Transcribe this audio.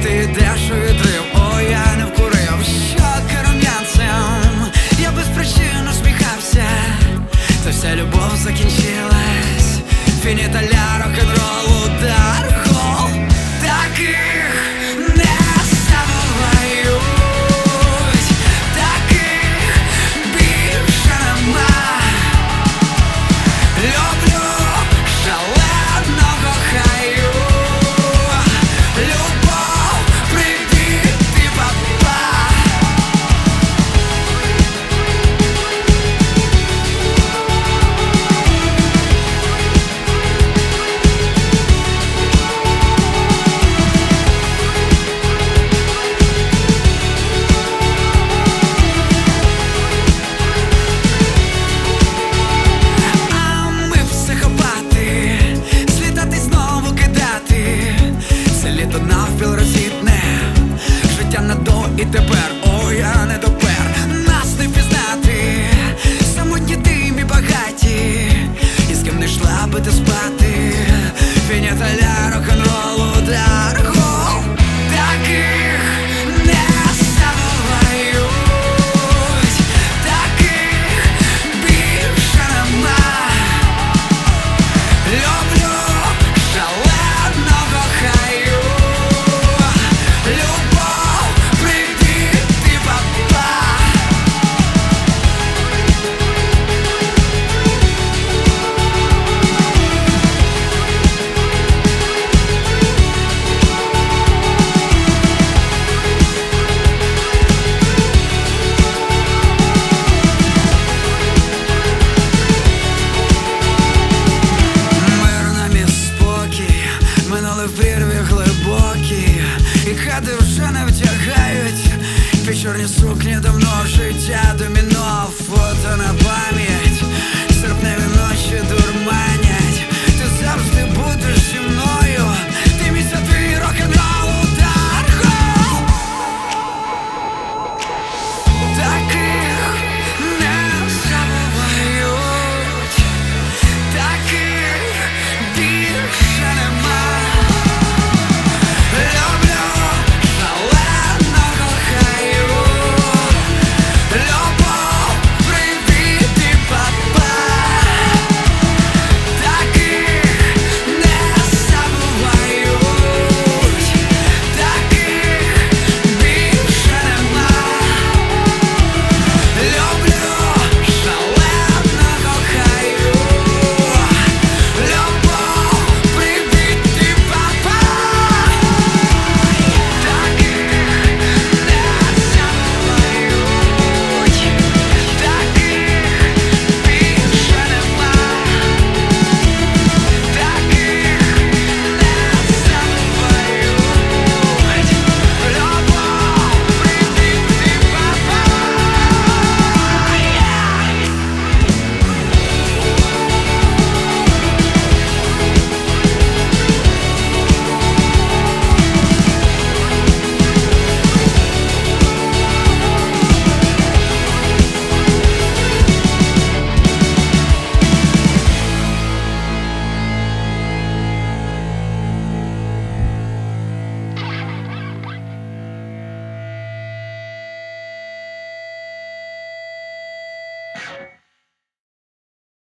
ти йдеш у відрив, о, я не вкурив, щоки рум'янцем, я без причин усміхався, та вся любов закінчилась, фініта ля рок-н-ролл, удар, гол, таких не забувають, таких більше нема. Люблю, шалено кохаю, любов, привіт, ти папа. А ми психопати, слідати знову кидати, це літо навпіл розітне, життя на до і тепер, о, я не допер, нас не впізнати, самотні димі багаті, і з ким не йшла би ти спати, фініта ля рок-н-ролл, удар, гол, таких не забувають, таких більше нема. Люблю, шалено кохаю, любов, привіт, ти папа. Мир нам і спокій, минули вирві глибокі, і хати вже не втягають, під чорні сукні давно життя доміно, фото на пам'ять, серпневі ночі дурманять, ти завжди будеш зі мною.